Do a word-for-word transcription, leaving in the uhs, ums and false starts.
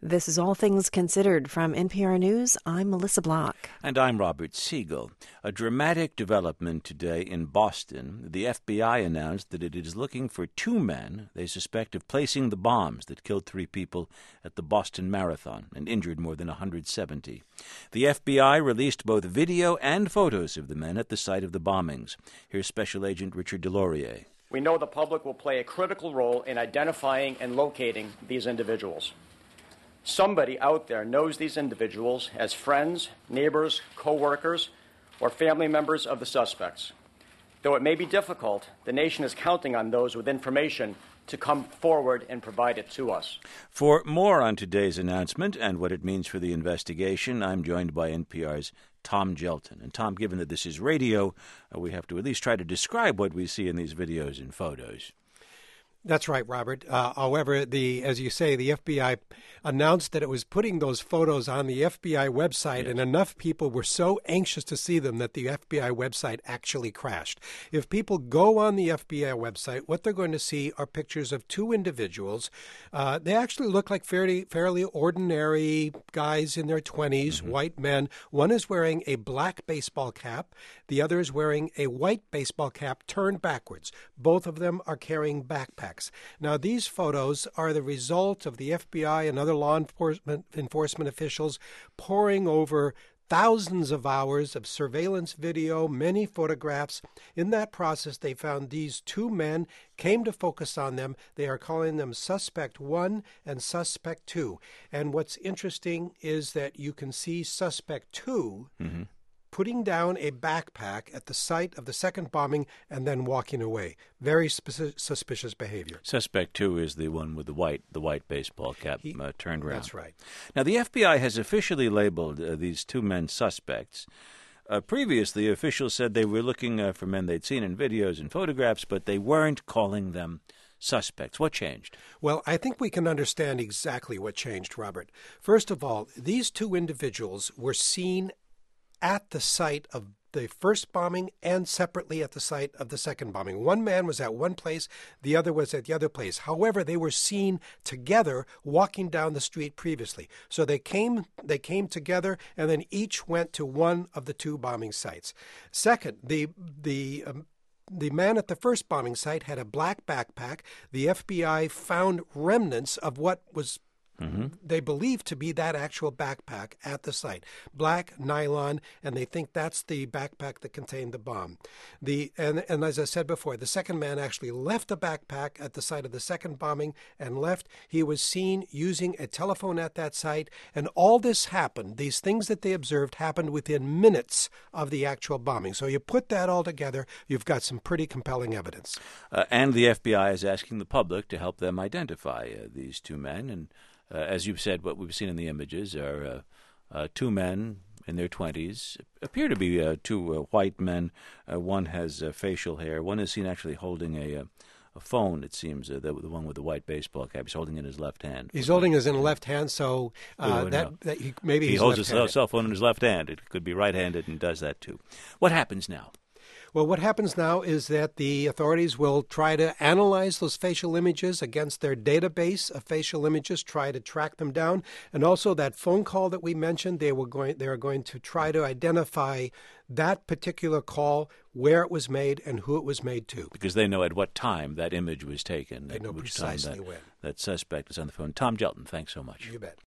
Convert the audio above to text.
This is All Things Considered from N P R News. I'm Melissa Block. And I'm Robert Siegel. A dramatic development today in Boston. The F B I announced that it is looking for two men they suspect of placing the bombs that killed three people at the Boston Marathon and injured more than one hundred seventy. The F B I released both video and photos of the men at the site of the bombings. Here's Special Agent Richard DesLauriers. We know the public will play a critical role in identifying and locating these individuals. Somebody out there knows these individuals as friends, neighbors, co-workers, or family members of the suspects. Though it may be difficult, the nation is counting on those with information to come forward and provide it to us. For more on today's announcement and what it means for the investigation, I'm joined by N P R's Tom Gjelten. And Tom, given that this is radio, uh, we have to at least try to describe what we see in these videos and photos. That's right, Robert. Uh, however, the as you say, the F B I announced that it was putting those photos on the F B I website, yes. And enough people were so anxious to see them that the F B I website actually crashed. If people go on the F B I website, what they're going to see are pictures of two individuals. Uh, they actually look like fairly, fairly ordinary guys in their twenties, mm-hmm. white men. One is wearing a black baseball cap. The other is wearing a white baseball cap turned backwards. Both of them are carrying backpacks. Now, these photos are the result of the F B I and other law enforcement, enforcement officials poring over thousands of hours of surveillance video, many photographs. In that process, they found these two men, came to focus on them. They are calling them Suspect One and Suspect Two. And what's interesting is that you can see Suspect Two mm-hmm. putting down a backpack at the site of the second bombing and then walking away. Very sp- suspicious behavior. Suspect two is the one with the white the white baseball cap he, uh, turned around. That's right. Now, the F B I has officially labeled uh, these two men suspects. Uh, previously, officials said they were looking uh, for men they'd seen in videos and photographs, but they weren't calling them suspects. What changed? Well, I think we can understand exactly what changed, Robert. First of all, these two individuals were seen at the site of the first bombing and separately at the site of the second bombing. One man was at one place, the other was at the other place. However, they were seen together walking down the street previously. So they came they came together and then each went to one of the two bombing sites. Second, the the um, The man at the first bombing site had a black backpack. The F B I found remnants of what was Mm-hmm. they believe to be that actual backpack at the site. Black nylon, and they think that's the backpack that contained the bomb. The and, and as I said before, the second man actually left a backpack at the site of the second bombing and left. He was seen using a telephone at that site, and all this happened, these things that they observed happened within minutes of the actual bombing. So you put that all together, you've got some pretty compelling evidence. Uh, and the F B I is asking the public to help them identify uh, these two men, and Uh, as you've said, what we've seen in the images are uh, uh, two men in their twenties, appear to be uh, two uh, white men. Uh, one has uh, facial hair. One is seen actually holding a, uh, a phone, it seems, uh, the, the one with the white baseball cap. He's holding it in his left hand. He's holding it in his left hand, so uh, that, that he, maybe he he's holds his left-handed. cell phone in his left hand. It could be right-handed and does that too. What happens now? Well, what happens now is that the authorities will try to analyze those facial images against their database of facial images, try to track them down, and also that phone call that we mentioned. They were going, they are going to try to identify that particular call, where it was made, and who it was made to. Because they know at what time that image was taken. They know which precisely time that, when. That suspect is on the phone. Tom Gjelten, thanks so much. You bet.